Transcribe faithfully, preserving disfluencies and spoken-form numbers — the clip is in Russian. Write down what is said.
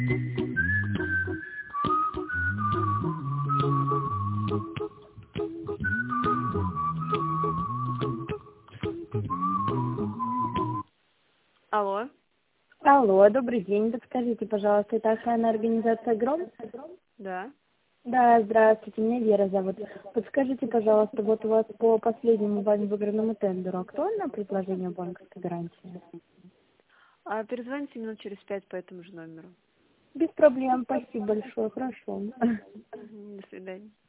Алло. Алло, добрый день. Подскажите, пожалуйста, это охранная организация «Гром»? Да. Да, здравствуйте, меня Вера зовут. Подскажите, пожалуйста, вот у вас по последнему вами выигранному тендеру актуально предложение банковской гарантии? А перезвоните минут через пять по этому же номеру. Без проблем, спасибо большое, хорошо. Мгм, до свидания.